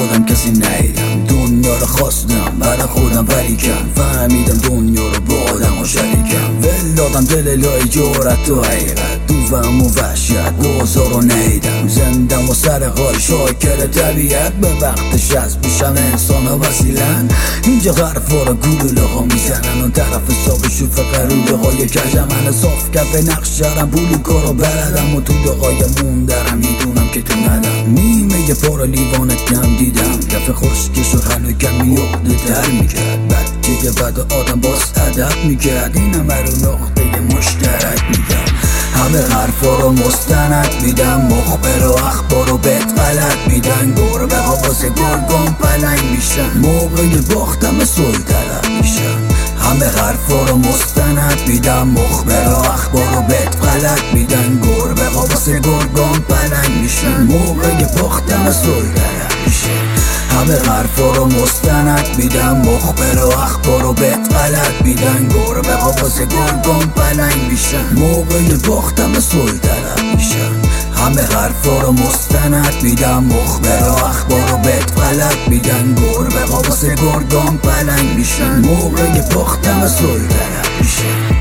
آدم کسی نیدم، دنیا رو خواستم برای خودم ولیکن فهمیدم دنیا رو با آدم ها شریکم. ول دادم دل لای جورت و حقیقت، دوام و وحشت بازار رو نیدم. زندم و سر حال شاکر طبیعت، به وقتش از پیشم انسان ها وسیلن. اینجا حرفا رو گلوله ها میزنن، اون طرف حساب شوف قروله های کجم. من صاف کف نقش شرم پول کارو بردم و تو دقای موندرم میدونم که تو ندم. نیمه پارا لیوانت کم دیدم، کف خشکش و هنو کمی اقده تر میکرد. بچه بد آدم باز ادب میکرد، اینم رو نقطه مشترک میگم. همه حرفا رو مستند میدم، مخبر و اخبار رو بهت غلط میدن. گربه ها واسه گرگان پلنگ میشن، موقع باختم صلح طلب میشن. همه حرفا رو مستند میدم، مخبر و اخبار رو بهت غلط میدن. گربه ها واسه گرگان پلنگ میشن، موقع باختم صلح طلب میشن. همه حرفا رو مستند میدم، مخبر و اخبار رو بهت غلط میدن. گربه ها واسه گرگان پلنگ میشن، موقع باختم صلح طلب میشن. همه حرفا رو مستند میدم، مخبر و اخبار رو بهت غلط میدن. گربه ها واسه گرگان پلنگ میشن، موقع باختم صلح طلب میشن.